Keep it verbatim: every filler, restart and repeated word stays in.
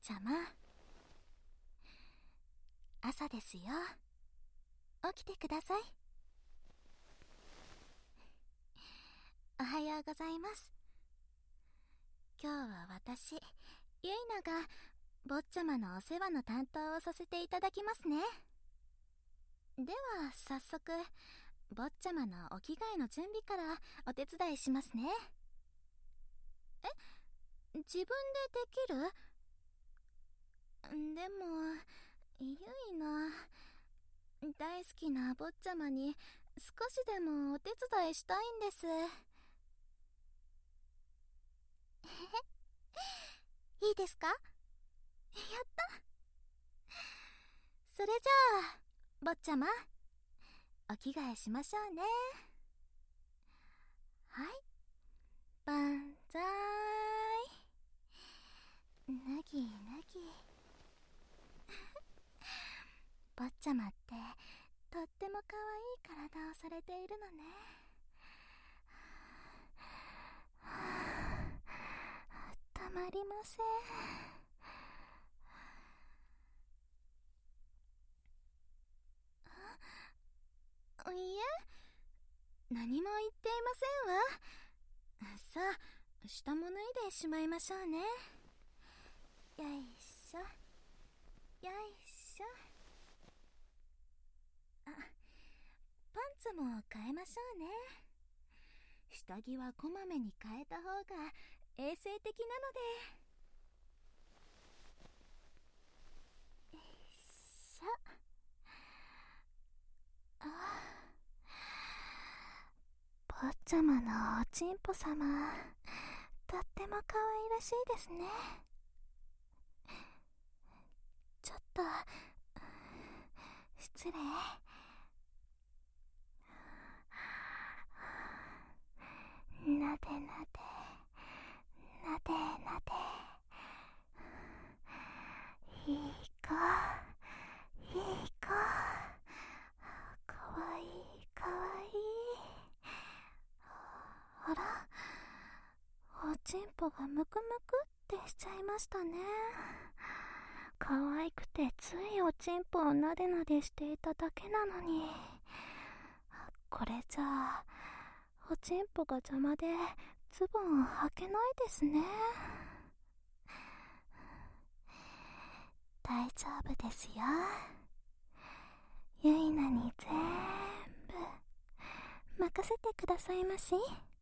ちゃま、朝ですよ。起きてください。おはようございます。今日は私、ゆいなが坊ちゃまのお世話の担当をさせていただきますね。では早速、坊ちゃまのお着替えの準備からお手伝いしますね。え、自分でできる？でも、ゆいな、大好きな坊ちゃまに少しでもお手伝いしたいんです。いいですか？やった。それじゃあ、坊ちゃま、お着替えしましょうね。はい。万歳。脱ぎ脱ぎ。坊ちゃまってとっても可愛い体をされているのね。たまりません。いいえ、何も言っていませんわ。さあ、下も脱いでしまいましょうね。よいしょ、よいしょ。あ、パンツも変えましょうね。下着はこまめに変えた方が衛生的なので。よいしょ。ああ、坊ちゃまのおちんぽさま、とっても可愛らしいですね。ちょっと失礼。なでなでなでなで。いい子、いい子。かわいいかわいい。あら、おちんぽがむくむくってしちゃいましたね。可愛くてついおちんぽをなでなでしていただけなのに、これじゃあおちんぽが邪魔でズボン履けないですね。大丈夫ですよ。ゆいなに全部任せてくださいまし。